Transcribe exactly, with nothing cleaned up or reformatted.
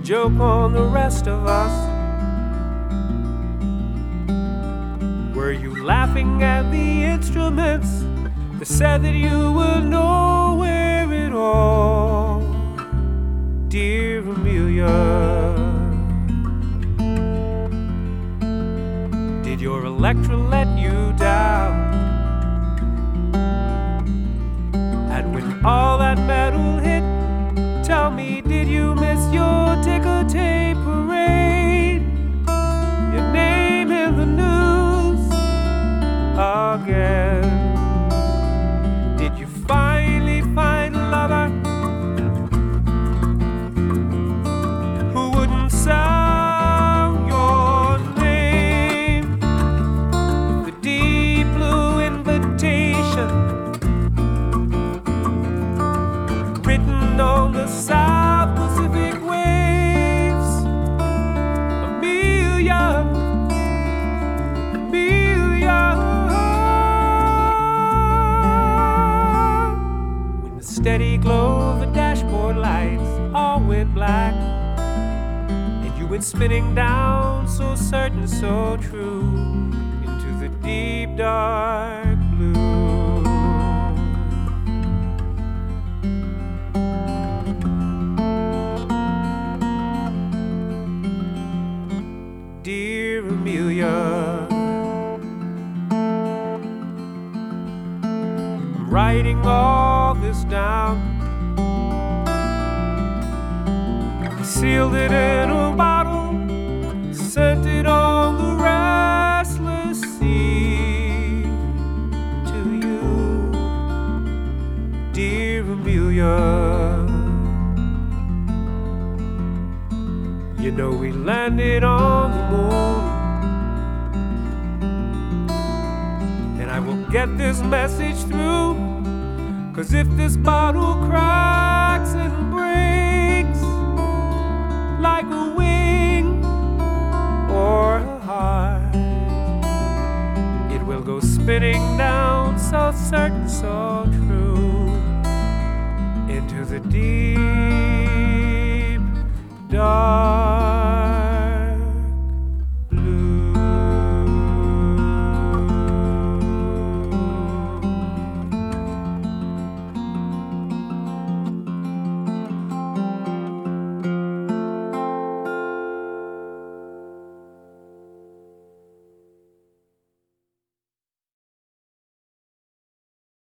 joke on the rest of us? Were you laughing at the instruments that said that you were nowhere at all, dear Amelia? Did your Electra let you down? And when all that metal hit, tell me, did you miss your ticker tape parade? Your name in the news again. Did you finally find a lover who wouldn't sound your name? The deep blue invitation written on the South Pacific waves. Amelia, Amelia. When the steady glow of the dashboard lights all went black, and you went spinning down, so certain, so true, into the deep dark blue. Dear Amelia, I'm writing all this down. I sealed it in a bottle, sent it on the restless sea to you, dear Amelia. You know we landed on the moon, and I will get this message through, 'cause if this bottle cracks and